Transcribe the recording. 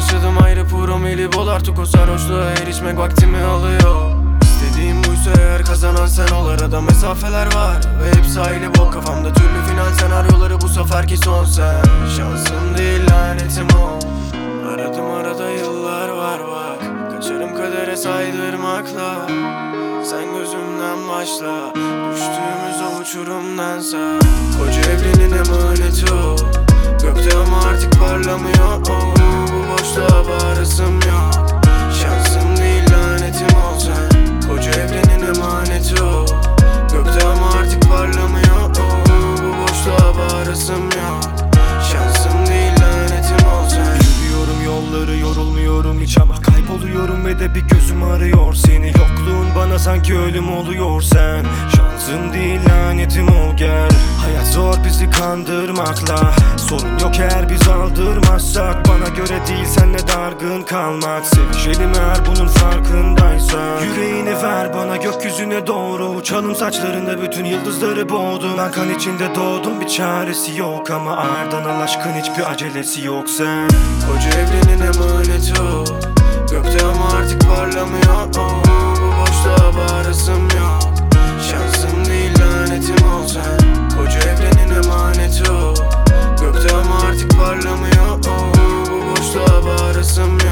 yaşadım ayrı promili bol, artık o sarhoşluğa erişmek vaktimi alıyor. İstediğim buysa eğer kazanan sen ol, arada mesafeler var ve hepsi aile bol. Kafamda türlü final senaryoları, bu seferki son sen. Şansım değil lanetim o. Aradım arada yıllar var bak, kaçarım kadere saydırmakla. Sen gözümden başla, düştüğümüz o uçurumdansa. Koca evrenin emaneti o, gökte ama artık parlamıyor o. Bu boşluğa bağrısım yok, şansım değil lanetim ol sen. Koca evrenin emaneti o, gökte ama artık parlamıyor o. Bu boşluğa bağrısım yok, şansım değil lanetim ol sen. Yürüyorum yolları, yorulmuyorum hiç ama kayboluyorum ve de bir gözüm arıyor seni. Yokluğun bana sanki ölüm oluyor sen. Şansın değil lanetim ol gel. Hayat zor bizi kandırmakla, sorun yok eğer biz aldırmazsak. Bana göre değil senle dargın kalmak, sevişelim eğer bunun farkındaysan. Yüreğini ver bana, gökyüzüne doğru uçalım, saçlarında bütün yıldızları boğdum. Ben kan içinde doğdum, bir çaresi yok ama ardından al aşkın hiçbir acelesi yok sen. Koca evrenin emaneti o, gökte ama artık parlamıyor o. Bu boşluğa bağrısım yok, şansım değil lanetim ol sen. Koca evrenin emaneti o, gökte ama artık parlamıyor o. Bu boşluğa bağrısım yok.